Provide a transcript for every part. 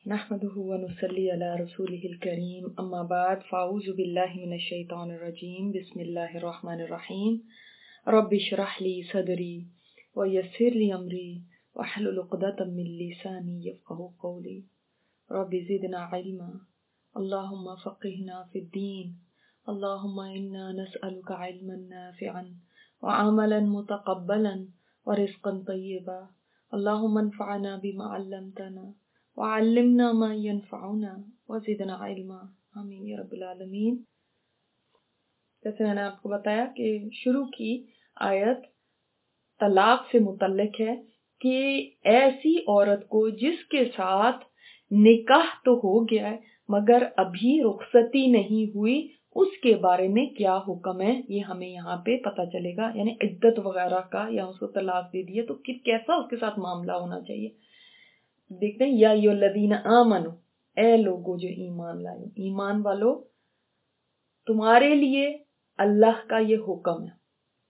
नहमदुहु व नुसल्ली अला रसूलिहिल करीम अम्मा बाद फ़ाऊज़ु बिल्लाहि मिनश शैतानिर रजीम बिस्मिल्लाहिर रहमानिर रहीम रब्बि इश्रह ली सदरी व यस्सिर ली अमरी वहलुल उक़दतम मिन लिसानी यफ़क़हू क़ौली रब्बि ज़िदना इल्मा अल्लाहुम्मा फ़क़्हिना फ़िद्दीन अल्लाहुम्मा इन्ना नस्अलुका इल्मन नाफ़िअन व अमलन मुतक़ब्बलन व रिज़्क़न तय्यबा अल्लाहुम्मा अन्फ़अना बिमा अल्लमतना वअल्लिमना मा यनफ़अुना वज़िदना इल्मा आमीन या रब्बिल आलमीन। जैसे मैंने आपको बताया कि शुरू की आयत तलाक से मुतल्लिक है कि ऐसी औरत को जिसके साथ निकाह तो हो गया है मगर अभी रुखसती नहीं हुई, उसके बारे में क्या हुक्म है ये हमें यहाँ पे पता चलेगा। यानी इद्दत वगैरह का, या उसको तलाक दे दिया तो फिर कैसा उसके साथ मामला होना चाहिए। देखते हैं, या अय्युहल्लज़ीना आमनू, ए लोगो जो ईमान लाए, ईमान वालो, तुम्हारे लिए अल्लाह का ये हुक्म है।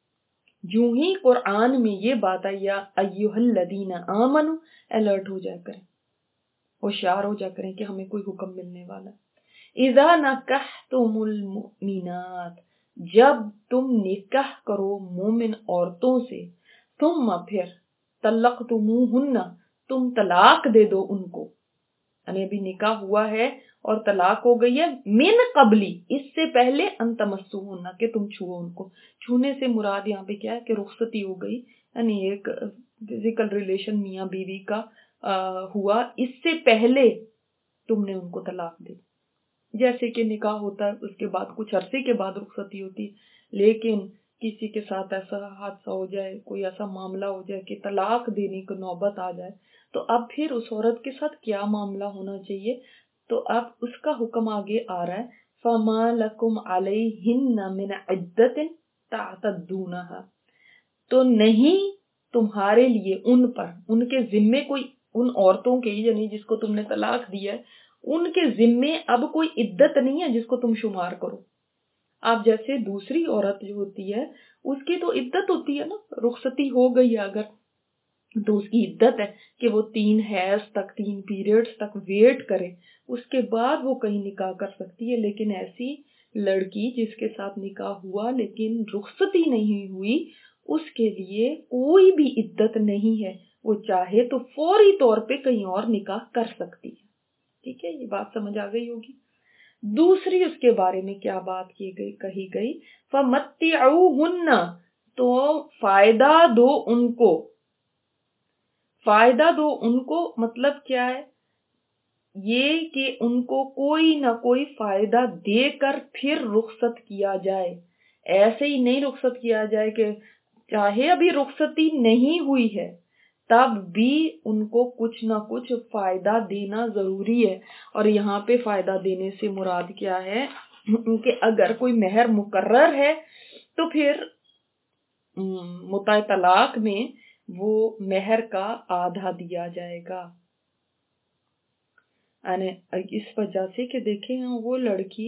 यूं ही कुरान में ये बात आई, या अय्युहल्लज़ीना आमनू, अलर्ट हो जाया करें, होशियार हो जाया करें कि हमें कोई हुक्म मिलने वाला है। इज़ा नकाहतुमुल मुमिनात, जब तुम निकाह करो मोमिन औरतों से, तुम फिर तलक़तुमुहुन्ना, तुम तलाक दे दो उनको। यानी अभी निकाह हुआ है और तलाक हो गई है, मिन कबली, इससे पहले, अन तमस्सुहुन्ना, कि तुम छुओ उनको। छूने से मुराद यहाँ पे क्या है कि रुखसती हो गई, यानी एक फिजिकल रिलेशन मियाँ बीवी का हुआ, इससे पहले तुमने उनको तलाक दी। जैसे कि निकाह होता है उसके बाद कुछ अरसे के बाद रुखसती होती है, लेकिन किसी के साथ ऐसा हादसा हो जाए, कोई ऐसा मामला हो जाए कि तलाक देने की नौबत आ जाए, तो अब फिर उस औरत के साथ क्या मामला होना चाहिए। तो अब उसका हुक्म आगे आ रहा है, फमा लकुम अलैहिन्ना मिन इद्दतिन तातद्दूनहा, तो नहीं तुम्हारे लिए उन पर, उनके जिम्मे कोई, उन औरतों के, यानी जिसको तुमने तलाक दिया है, उनके जिम्मे अब कोई इद्दत नहीं है जिसको तुम शुमार करो। आप जैसे दूसरी औरत जो होती है उसकी तो इद्दत होती है ना, रुखसती हो गई है अगर, तो उसकी इद्दत है कि वो 3 हैज तक, 3 पीरियड्स तक वेट करे, उसके बाद वो कहीं निकाह कर सकती है। लेकिन ऐसी लड़की जिसके साथ निकाह हुआ लेकिन रुखसती नहीं हुई, उसके लिए कोई भी इद्दत नहीं है, वो चाहे तो फौरी तौर पे कहीं और निकाह कर सकती है। ठीक है, ये बात समझ आ गई होगी। दूसरी उसके बारे में क्या बात कही गई, फमत्तिउहुन्ना, तो फायदा दो उनको। फायदा दो उनको मतलब क्या है, ये कि उनको कोई ना कोई फायदा देकर फिर रुखसत किया जाए। ऐसे ही नहीं रुखसत किया जाए कि चाहे अभी रुखसती नहीं हुई है तब भी उनको कुछ ना कुछ फायदा देना जरूरी है। और यहाँ पे फायदा देने से मुराद क्या है कि अगर कोई मेहर मुकर्रर है तो फिर मुताए तलाक में वो मेहर का आधा दिया जाएगा। इस वजह से कि देखें, वो लड़की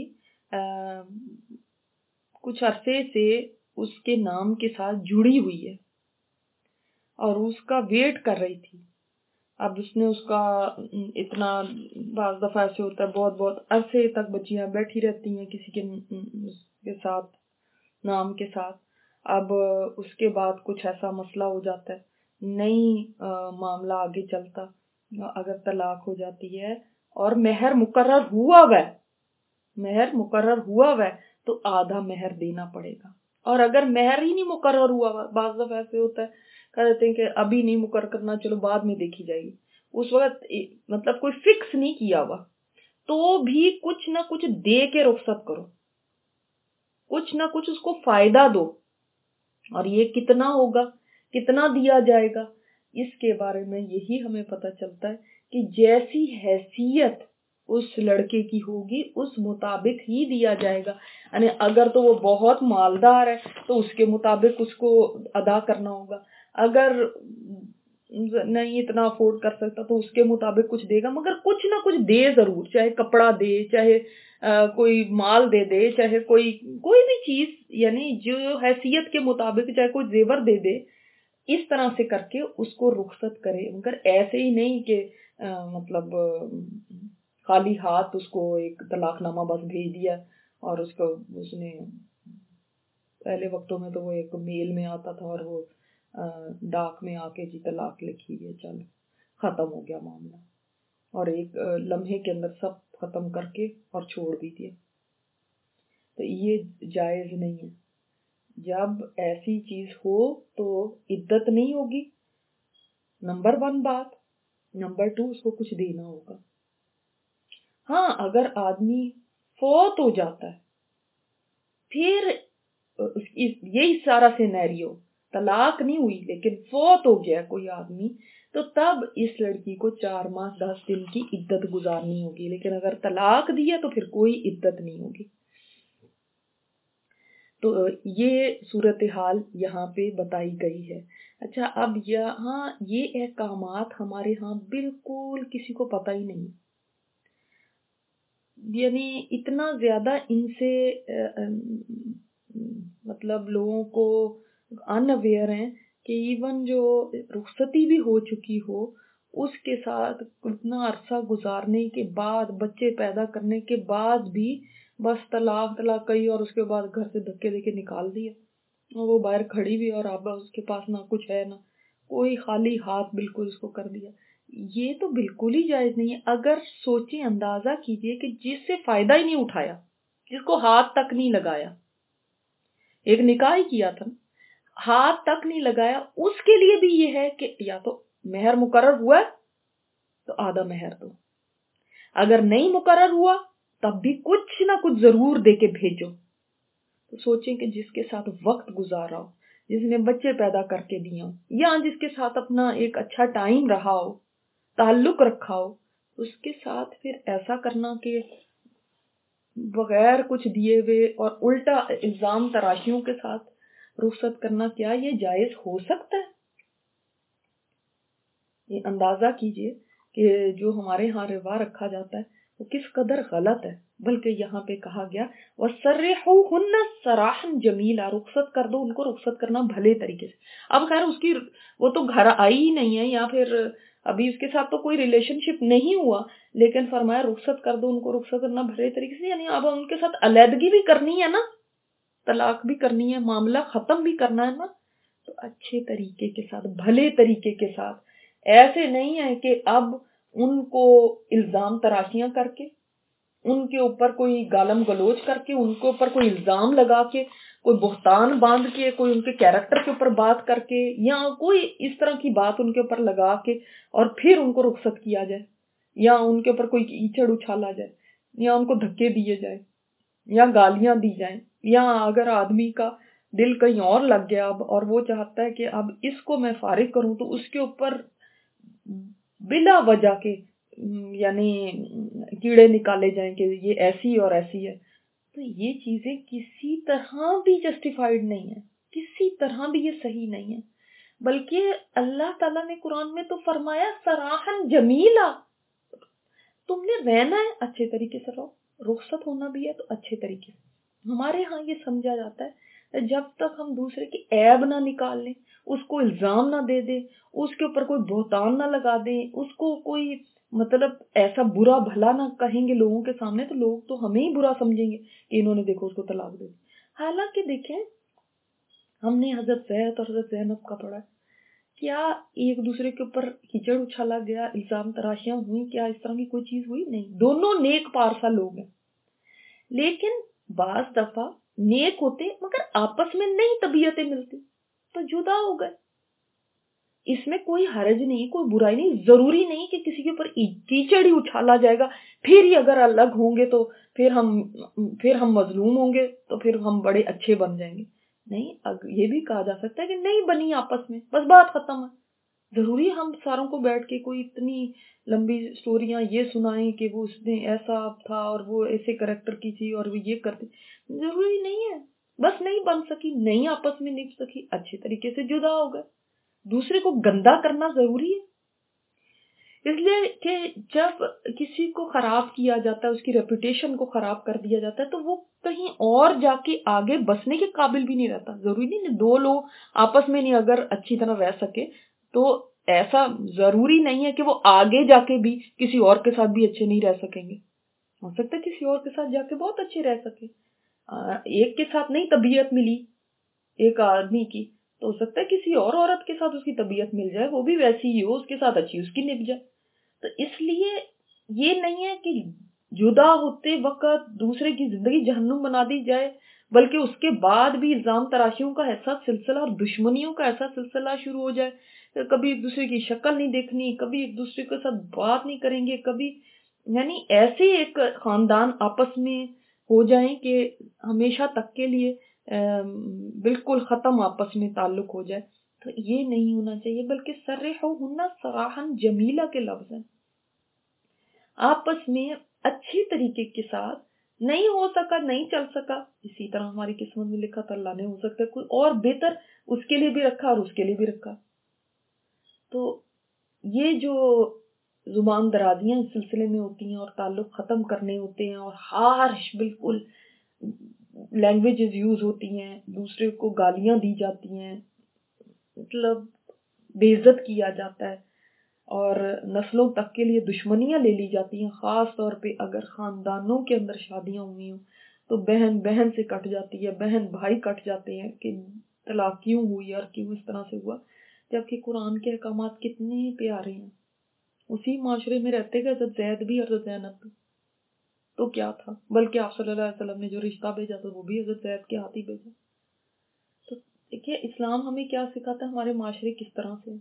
कुछ अरसे से उसके नाम के साथ जुड़ी हुई है और उसका वेट कर रही थी। अब उसने उसका इतना, बाज़ दफा ऐसे होता है बहुत बहुत अरसे तक बच्चियां बैठी रहती हैं किसी के साथ, नाम के साथ। अब उसके बाद कुछ ऐसा मसला हो जाता है, नहीं मामला आगे चलता, अगर तलाक हो जाती है और मेहर मुकर्रर हुआ वह तो आधा मेहर देना पड़ेगा। और अगर मेहर ही नहीं मुकर्रर हुआ, बाज़ दफा ऐसे होता है, कह देते हैं कि अभी नहीं मुकर्रर करना, चलो बाद में देखी जाएगी, उस वक्त मतलब कोई फिक्स नहीं किया हुआ, तो भी कुछ ना कुछ दे के रुखसत करो, कुछ ना कुछ उसको फायदा दो। और ये कितना होगा, कितना दिया जाएगा, इसके बारे में यही हमें पता चलता है कि जैसी हैसियत उस लड़के की होगी उस मुताबिक ही दिया जाएगा। यानी अगर तो वो बहुत मालदार है तो उसके मुताबिक उसको अदा करना होगा, अगर नहीं इतना अफोर्ड कर सकता तो उसके मुताबिक कुछ देगा, मगर कुछ ना कुछ दे जरूर, चाहे कपड़ा दे, चाहे कोई माल दे दे, चाहे कोई भी चीज, यानी जो हैसियत के मुताबिक, चाहे कोई जेवर दे दे, इस तरह से करके उसको रुखसत करे। मगर ऐसे ही नहीं कि مطلب خالی ہاتھ اس کو ایک طلاق نامہ بس بھیج دیا، اور اس نے پہلے وقتوں میں تو وہ ایک میل میں آتا تھا اور وہ ڈاک میں آ کے جی طلاق لکھی ہے، چل ختم ہو گیا معاملہ، اور ایک لمحے کے اندر سب ختم کر کے اور چھوڑ بھی دیا۔ تو یہ جائز نہیں ہے۔ جب ایسی چیز ہو تو عدت نہیں ہوگی، نمبر 1 بات۔ نمبر 2، اس کو کچھ دینا ہوگا۔ ہاں اگر آدمی فوت ہو جاتا ہے، پھر یہی سارا سینیریو، طلاق نہیں ہوئی لیکن فوت ہو گیا کوئی آدمی، تو تب اس لڑکی کو 4 ماہ 10 دن کی عدت گزارنی ہوگی، لیکن اگر طلاق دیا تو پھر کوئی عدت نہیں ہوگی۔ تو یہ صورتحال یہاں پہ بتائی گئی ہے۔ اچھا، اب یہاں یہ احکامات ہمارے ہاں بالکل کسی کو پتہ ہی نہیں، یعنی اتنا زیادہ ان سے مطلب لوگوں کو ان اویئر ہیں کہ ایون جو رخصتی بھی ہو چکی ہو، اس کے ساتھ اتنا عرصہ گزارنے کے بعد، بچے پیدا کرنے کے بعد بھی بس طلاق کہی اور اس کے بعد گھر سے دھکے دے کے نکال دیا، اور وہ باہر کھڑی بھی اور اب اس کے پاس نہ کچھ ہے نہ کوئی، خالی ہاتھ بالکل اس کو کر دیا۔ یہ تو بالکل ہی جائز نہیں ہے۔ اگر سوچیں، اندازہ کیجئے کہ جس سے فائدہ ہی نہیں اٹھایا، جس کو ہاتھ تک نہیں لگایا، ایک نکاح ہی کیا تھا، ہاتھ تک نہیں لگایا، اس کے لیے بھی یہ ہے کہ یا تو مہر مقرر ہوا ہے تو آدھا مہر دو، اگر نہیں مقرر ہوا تب بھی کچھ نہ کچھ ضرور دے کے بھیجو۔ تو سوچیں کہ جس کے ساتھ وقت گزارا ہو، جس نے بچے پیدا کر کے دیا ہو، یا جس کے ساتھ اپنا ایک اچھا ٹائم رہا ہو، تعلق رکھا ہو، اس کے ساتھ پھر ایسا کرنا کہ بغیر کچھ دیے ہوئے اور الٹا الزام تراشیوں کے ساتھ رخصت کرنا، کیا یہ جائز ہو سکتا ہے؟ یہ اندازہ کیجئے کہ جو ہمارے ہاں روا رکھا جاتا ہے وہ کس قدر غلط ہے۔ بلکہ یہاں پہ کہا گیا وَسَرِّحُوهُنَّ سَرَاحًا جَمِيلًا، رخصت کر دو ان کو رخصت کرنا بھلے طریقے سے۔ اب خیر اس کی وہ تو گھر آئی ہی نہیں ہے، یا پھر ابھی اس کے ساتھ تو کوئی ریلیشن شپ نہیں ہوا، لیکن فرمایا رخصت کر دو ان کو رخصت کرنا بھلے طریقے سے، یعنی اب ان کے ساتھ علیحدگی بھی کرنی ہے نا، طلاق بھی کرنی ہے، معاملہ ختم بھی کرنا ہے نا، تو اچھے طریقے کے ساتھ، بھلے طریقے کے ساتھ۔ ایسے نہیں ہے کہ اب ان کو الزام تراشیاں کر کے، ان کے اوپر کوئی گالم گلوچ کر کے، ان کے اوپر کوئی الزام لگا کے، کوئی بہتان باندھ کے، کوئی ان کے کیریکٹر کے اوپر بات کر کے، یا کوئی اس طرح کی بات ان کے اوپر لگا کے اور پھر ان کو رخصت کیا جائے، یا ان کے اوپر کوئی کیچڑ اچھالا جائے، یا ان کو دھکے دیے جائے، یا گالیاں دی جائیں، یا اگر آدمی کا دل کہیں اور لگ گیا اب اور وہ چاہتا ہے کہ اب اس کو میں فارغ کروں، تو اس کے اوپر بلا وجہ کے یعنی کیڑے نکالے جائیں کہ یہ ایسی اور ایسی ہے، تو یہ چیزیں کسی طرح بھی جسٹیفائیڈ نہیں ہے، کسی طرح بھی یہ صحیح نہیں ہے۔ بلکہ اللہ تعالیٰ نے قرآن میں تو فرمایا سراحن جمیلا، تم نے رہنا ہے اچھے طریقے سے رہو، رخصت ہونا بھی ہے تو اچھے طریقے سے۔ ہمارے ہاں یہ سمجھا جاتا ہے جب تک ہم دوسرے کی عیب نہ نکال لیں، اس کو الزام نہ دے دیں، اس کے اوپر کوئی بہتان نہ لگا دیں، اس کو کوئی مطلب ایسا برا بھلا نہ کہیں گے لوگوں کے سامنے، تو لوگ تو ہمیں ہی برا سمجھیں گے کہ انہوں نے دیکھو اس کو طلاق دے دی۔ حالانکہ دیکھیں، ہم نے حضرت زید اور حضرت زینب کا پڑھا، کیا ایک دوسرے کے اوپر کیچڑ اچھالا گیا، الزام تراشیاں ہوئی، کیا اس طرح کی کوئی چیز ہوئی؟ نہیں، دونوں نیک پارسا لوگ ہیں، لیکن بعض دفعہ نیک ہوتے مگر آپس میں نہیں طبیعتیں ملتی تو جدا ہو گئے۔ اس میں کوئی حرج نہیں، کوئی برائی نہیں، ضروری نہیں کہ کسی کے اوپر کیچڑ ہی اچھالا جائے گا پھر ہی اگر الگ ہوں گے تو پھر ہم مظلوم ہوں گے تو پھر ہم بڑے اچھے بن جائیں گے۔ نہیں، یہ بھی کہا جا سکتا ہے کہ نہیں بنی آپس میں، بس بات ختم ہے۔ ضروری ہم ساروں کو بیٹھ کے کوئی اتنی لمبی سٹوریاں یہ سنائیں کہ وہ اس نے ایسا تھا اور وہ ایسے کریکٹر کی تھی اور وہ یہ کرتی، ضروری نہیں ہے۔ بس نہیں بن سکی، نہیں آپس میں نبھ سکی، اچھے طریقے سے جدا ہو گئے۔ دوسرے کو گندا کرنا ضروری ہے؟ اس لیے کہ جب کسی کو خراب کیا جاتا ہے، اس کی ریپوٹیشن کو خراب کر دیا جاتا ہے، تو وہ کہیں اور جا کے آگے بسنے کے قابل بھی نہیں رہتا۔ ضروری نہیں دو لوگ آپس میں نہیں اگر اچھی طرح رہ سکے تو ایسا ضروری نہیں ہے کہ وہ آگے جا کے بھی کسی اور کے ساتھ بھی اچھے نہیں رہ سکیں گے. ہو سکتا ہے کسی اور کے ساتھ جا کے بہت اچھے رہ سکے. ایک کے ساتھ نہیں طبیعت ملی ایک آدمی کی، تو ہو سکتا ہے کسی اور عورت کے ساتھ اس کی طبیعت مل جائے، وہ بھی ویسی ہی ہو، اس کے ساتھ اچھی اس کی نبھ جائے. تو اس لیے یہ نہیں ہے کہ جدا ہوتے وقت دوسرے کی زندگی جہنم بنا دی جائے، بلکہ اس کے بعد بھی الزام تراشیوں کا ایسا سلسلہ اور دشمنیوں کا ایسا سلسلہ شروع ہو جائے، کبھی ایک دوسرے کی شکل نہیں دیکھنی، کبھی ایک دوسرے کے ساتھ بات نہیں کریں گے، کبھی یعنی ایسے ایک خاندان آپس میں ہو جائیں کہ ہمیشہ تک کے لیے بالکل ختم آپس میں تعلق ہو جائے. تو یہ نہیں ہونا چاہیے، بلکہ سرحوہن سراحا جمیلا کے لفظ ہیں. آپس میں اچھی طریقے کے ساتھ نہیں ہو سکا، نہیں چل سکا، اسی طرح ہماری قسمت میں لکھا تھا، اللہ نے ہو سکتا ہے کوئی اور بہتر اس کے لیے بھی رکھا اور اس کے لیے بھی رکھا. تو یہ جو زبان درازیاں اس سلسلے میں ہوتی ہیں اور تعلق ختم کرنے ہوتے ہیں اور ہارش بالکل لینگویجز یوز ہوتی ہیں، دوسرے کو گالیاں دی جاتی ہیں، مطلب بے عزت کیا جاتا ہے اور نسلوں تک کے لیے دشمنیاں لے لی جاتی ہیں. خاص طور پہ اگر خاندانوں کے اندر شادیاں ہوئی ہوں تو بہن بہن سے کٹ جاتی ہے، بہن بھائی کٹ جاتے ہیں کہ طلاق کیوں ہوئی اور کیوں اس طرح سے ہوا، جبکہ قرآن کے احکامات کتنے پیارے ہیں. اسی معاشرے میں رہتے گئے حضرت زید بھی حضرت زینب بھی، تو کیا تھا، بلکہ آپ صلی اللہ علیہ وسلم نے جو رشتہ بھیجا تو وہ بھی حضرت زید کے ہاتھ ہی بھیجا. تو دیکھیے اسلام ہمیں کیا سکھاتا ہے، ہمارے معاشرے کس طرح سے.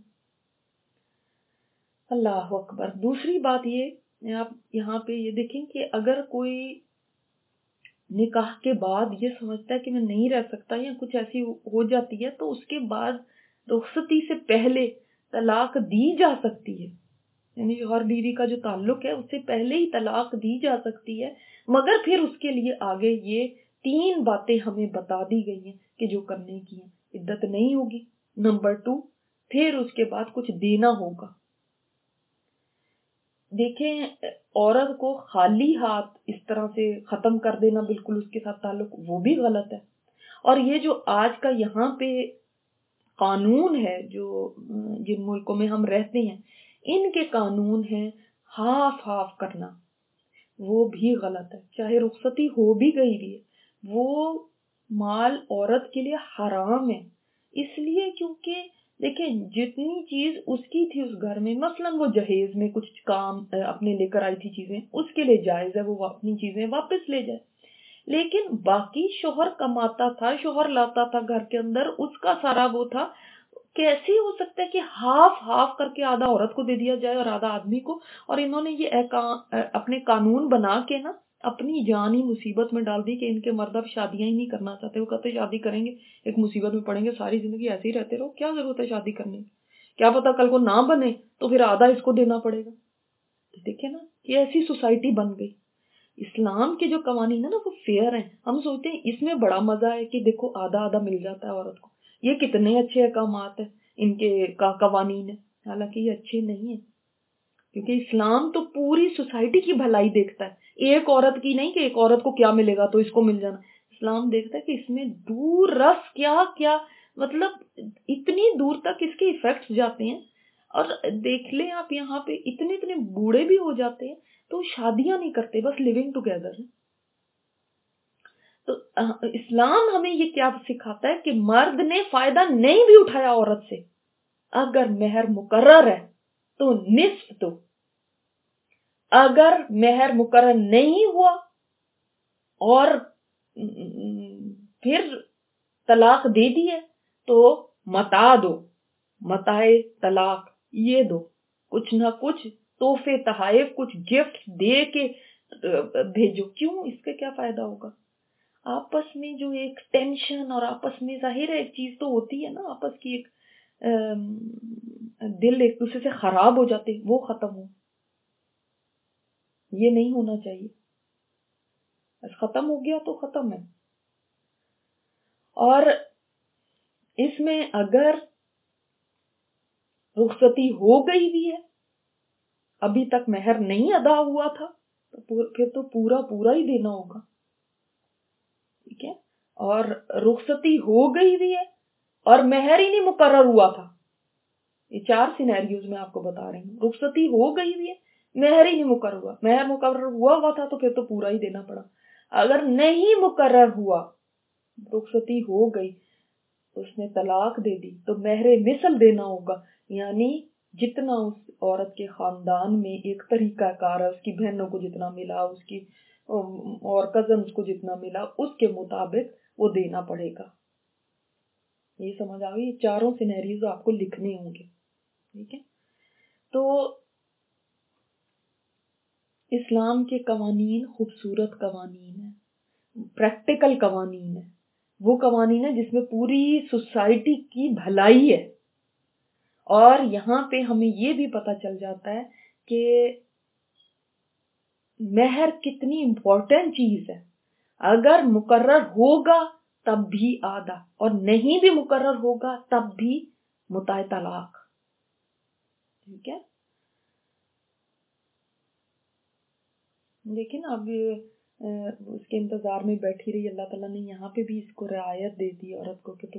اللہ اکبر. دوسری بات یہ، آپ یہاں پہ یہ دیکھیں کہ اگر کوئی نکاح کے بعد یہ سمجھتا ہے کہ میں نہیں رہ سکتا یا کچھ ایسی ہو جاتی ہے، تو اس کے بعد رخصتی سے پہلے طلاق دی جا سکتی ہے. یعنی شوہر بیوی کا جو تعلق ہے اس سے پہلے ہی طلاق دی جا سکتی ہے، مگر پھر اس کے لیے آگے یہ 3 باتیں ہمیں بتا دی گئی ہیں کہ جو کرنے کی ہیں. عدت نہیں ہوگی، نمبر 2، پھر اس کے بعد کچھ دینا ہوگا. دیکھیں عورت کو خالی ہاتھ اس طرح سے ختم کر دینا بالکل اس کے ساتھ تعلق، وہ بھی غلط ہے. اور یہ جو آج کا یہاں پہ قانون ہے، جو جن ملکوں میں ہم رہتے ہیں ان کے قانون ہیں ہاف کرنا، وہ بھی غلط ہے. چاہے رخصتی ہو بھی گئی بھی ہے، وہ مال عورت کے لیے حرام ہے. اس لیے کیونکہ دیکھیں جتنی چیز اس کی تھی اس گھر میں، مثلا وہ جہیز میں کچھ کام اپنے لے کر آئی تھی چیزیں، اس کے لیے جائز ہے وہ اپنی چیزیں واپس لے جائے. لیکن باقی شوہر کماتا تھا، شوہر لاتا تھا گھر کے اندر، اس کا سارا وہ تھا. کیسے ہو سکتا ہے کہ ہاف کر کے آدھا عورت کو دے دیا جائے اور آدھا آدمی کو؟ اور انہوں نے یہ اپنے قانون بنا کے نا اپنی جان ہی مصیبت میں ڈال دی کہ ان کے مرد اب شادیاں ہی نہیں کرنا چاہتے. وہ کہتے شادی کریں گے ایک مصیبت میں پڑیں گے، ساری زندگی ایسے ہی رہتے رہو، کیا ضرورت ہے شادی کرنے کی، کیا پتا کل کو نہ بنے تو پھر آدھا اس کو دینا پڑے گا. دیکھیں نا یہ ایسی سوسائٹی بن گئی. اسلام کے جو قوانین ہیں نا وہ فیئر ہیں. ہم سوچتے ہیں اس میں بڑا مزہ ہے کہ دیکھو آدھا آدھا مل جاتا ہے عورت کو، یہ کتنے اچھے احکامات ہیں ان کے قوانین ہیں. حالانکہ یہ اچھے نہیں ہیں، کیونکہ اسلام تو پوری سوسائٹی کی بھلائی دیکھتا ہے، ایک عورت کی نہیں کہ ایک عورت کو کیا ملے گا تو اس کو مل جانا. اسلام دیکھتا ہے کہ اس میں دور رس کیا مطلب اتنی دور تک اس کے ایفیکٹس جاتے ہیں. اور دیکھ لیں آپ یہاں پہ اتنے بوڑھے بھی ہو جاتے ہیں تو شادیاں نہیں کرتے، بس لیونگ ٹوگیدر. تو اسلام ہمیں یہ کیا سکھاتا ہے کہ مرد نے فائدہ نہیں بھی اٹھایا عورت سے، اگر مہر مقرر ہے تو نصف دو، اگر مہر مقرر نہیں ہوا اور پھر طلاق دے دی ہے تو متاع دو، متاع طلاق یہ دو، کچھ نہ کچھ تحفے تحائف کچھ گفٹ دے کے بھیجو. کیوں؟ اس کا کیا فائدہ ہوگا؟ آپس میں جو ایک ٹینشن اور آپس میں ظاہر ہے ایک چیز تو ہوتی ہے نا، آپس کی ایک دل ایک دوسرے سے خراب ہو جاتے، وہ ختم ہو. یہ نہیں ہونا چاہیے. بس ختم ہو گیا تو ختم ہے. اور اس میں اگر رخصتی ہو گئی بھی ہے، ابھی تک مہر نہیں ادا ہوا تھا، تو پھر تو پورا ہی دینا ہوگا. ٹھیک ہے. اور رخصتی ہو گئی بھی ہے اور مہر ہی نہیں مقرر ہوا تھا، یہ 4 سینیریوز میں آپ کو بتا رہی ہوں. رخصتی ہو گئی بھی ہے, مہر ہی نہیں مقرر ہوا. مہر مقرر ہوا تھا تو پھر تو پورا ہی دینا پڑا. اگر نہیں مقرر ہوا, رخصتی ہو گئی, اس نے طلاق دے دی, تو مہر مثل دینا ہوگا. یعنی جتنا اس عورت کے خاندان میں ایک طریقہ کار ہے, اس کی بہنوں کو جتنا ملا, اس کی اور کزنز کو جتنا ملا, اس کے مطابق وہ دینا پڑے گا. یہ سمجھ آ گئی. یہ 4 سینیریوز آپ کو لکھنے ہوں گے. ٹھیک ہے. تو اسلام کے قوانین خوبصورت قوانین ہیں, پریکٹیکل قوانین ہیں. وہ قوانین ہیں جس میں پوری سوسائٹی کی بھلائی ہے. اور یہاں پہ ہمیں یہ بھی پتہ چل جاتا ہے کہ مہر کتنی امپورٹنٹ چیز ہے. اگر مقرر ہوگا تب بھی آدھا, اور نہیں بھی مقرر ہوگا تب بھی متاع طلاق. ٹھیک ہے. لیکن اب اس کے انتظار میں بیٹھی رہی. اللہ تعالیٰ نے یہاں پہ بھی اس کو رعایت دے دی عورت کو کہ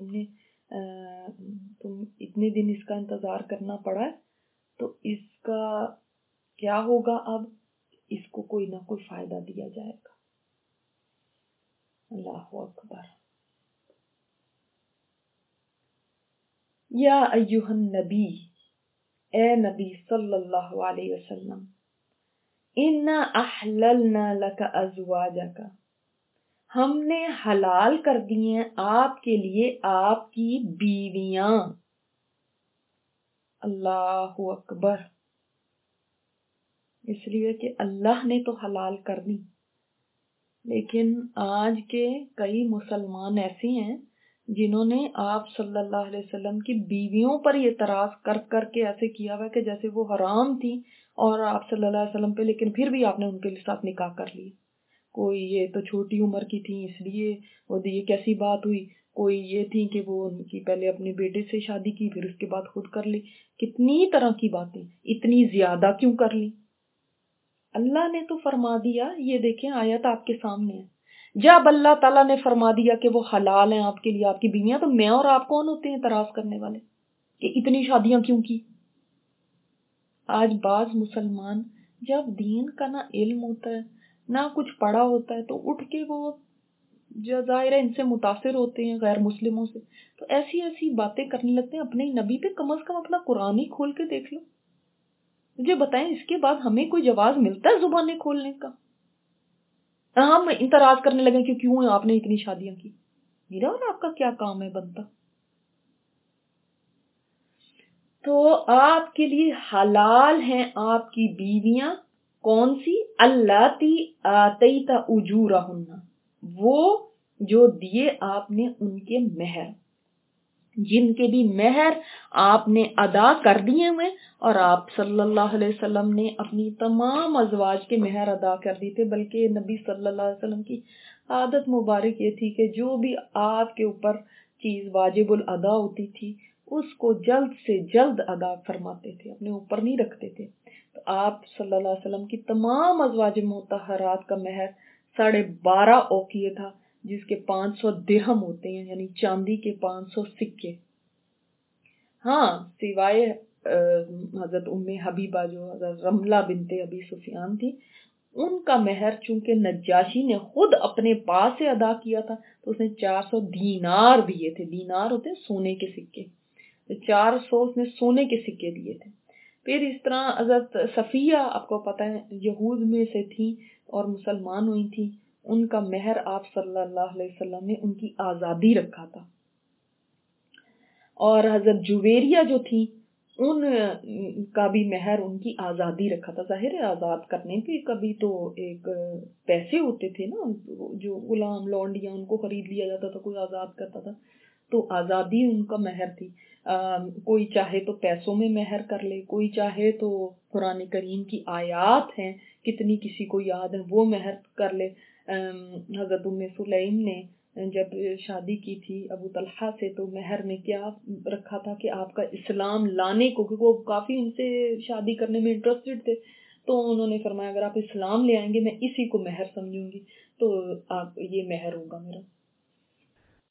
تم اتنے دن اس کا انتظار کرنا پڑا ہے, تو اس کا کیا ہوگا, اب اس کو کوئی نہ کوئی فائدہ دیا جائے گا. اللہ اکبر. یا ایھا النبی, اے نبی صلی اللہ علیہ وسلم, انا احللنا لک ازواجک, ہم نے حلال کر دی ہیں آپ کے لیے آپ کی بیویاں. اللہ اکبر. اس لیے کہ اللہ نے تو حلال کر دی, لیکن آج کے کئی مسلمان ایسے ہیں جنہوں نے آپ صلی اللہ علیہ وسلم کی بیویوں پر یہ اعتراض کر کر کے ایسے کیا ہوا کہ جیسے وہ حرام تھی اور آپ صلی اللہ علیہ وسلم پہ, لیکن پھر بھی آپ نے ان کے ساتھ نکاح کر لی. کوئی یہ تو چھوٹی عمر کی تھی اس لیے, اور یہ کیسی بات ہوئی. کوئی یہ تھی کہ وہ ان کی پہلے اپنے بیٹے سے شادی کی, پھر اس کے بعد خود کر لی. کتنی طرح کی باتیں, اتنی زیادہ کیوں کر لی. اللہ نے تو فرما دیا, یہ دیکھیں آیت آپ کے سامنے ہے. جب اللہ تعالیٰ نے فرما دیا کہ وہ حلال ہیں آپ کے لیے آپ کی بیویاں, تو میں اور آپ کون ہوتے ہیں اعتراض کرنے والے کہ اتنی شادیاں کیوں کی. آج بعض مسلمان جب دین کا نہ علم ہوتا ہے نہ کچھ پڑھا ہوتا ہے, تو اٹھ کے وہ جو ظاہر ہے ان سے متاثر ہوتے ہیں غیر مسلموں سے, تو ایسی ایسی باتیں کرنے لگتے ہیں. اپنے نبی پہ کم از کم اپنا قرآن ہی کھول کے دیکھ لو. مجھے بتائیں اس کے بعد ہمیں کوئی جواز ملتا ہے زبانیں کھولنے کا؟ ہم اعتراض کرنے لگے کہ کیوں آپ نے اتنی شادیاں کی. میرا اور آپ کا کیا کام ہے بنتا؟ تو آپ کے لیے حلال ہیں آپ کی بیویاں. کون سی؟ اللاتی آتیت اجورہن, وہ جو دیے آپ نے ان کے مہر, جن کے بھی مہر آپ نے ادا کر دیے ہوئے, اور آپ صلی اللہ علیہ وسلم نے اپنی تمام ازواج کے مہر ادا کر دی تھے. بلکہ نبی صلی اللہ علیہ وسلم کی عادت مبارک یہ تھی کہ جو بھی آپ کے اوپر چیز واجب الادا ہوتی تھی اس کو جلد سے جلد ادا فرماتے تھے, اپنے اوپر نہیں رکھتے تھے. تو آپ صلی اللہ علیہ وسلم کی تمام ازواج مطہرات کا مہر 12.5 اوقیہ تھا, جس کے 500 درہم ہوتے ہیں, یعنی چاندی کے 500 سکے. ہاں, سوائے حضرت ام حبیبہ جو حضرت رملہ بنت ابی سفیان تھی, ان کا مہر چونکہ نجاشی نے خود اپنے پاس سے ادا کیا تھا, تو اس نے 400 دینار دیے تھے. دینار ہوتے ہیں سونے کے سکے, 400 اس نے سونے کے سکے دیے تھے. پھر اس طرح حضرت صفیہ, آپ کو پتہ ہے یہود میں سے تھی اور مسلمان ہوئی تھی, ان کا مہر آپ صلی اللہ علیہ وسلم نے ان کی آزادی رکھا تھا. اور حضرت جویریہ جو تھی ان کا بھی مہر ان کی آزادی رکھا تھا. ظاہر ہے آزاد کرنے پہ کبھی تو ایک پیسے ہوتے تھے نا, جو غلام لونڈیاں ان کو خرید لیا جاتا تھا, کوئی آزاد کرتا تھا, تو آزادی ان کا مہر تھی. کوئی چاہے تو پیسوں میں مہر کر لے, کوئی چاہے تو قرآن کریم کی آیات ہیں کتنی کسی کو یاد ہے وہ مہر کر لے. حضرت ام سلیم نے جب شادی کی تھی ابو طلحہ سے, تو مہر میں کیا رکھا تھا کہ آپ کا اسلام لانے کو, کیونکہ وہ کافی ان سے شادی کرنے میں انٹرسٹڈ تھے, تو انہوں نے فرمایا اگر آپ اسلام لے آئیں گے میں اسی کو مہر سمجھوں گی, تو آپ یہ مہر ہوگا میرا.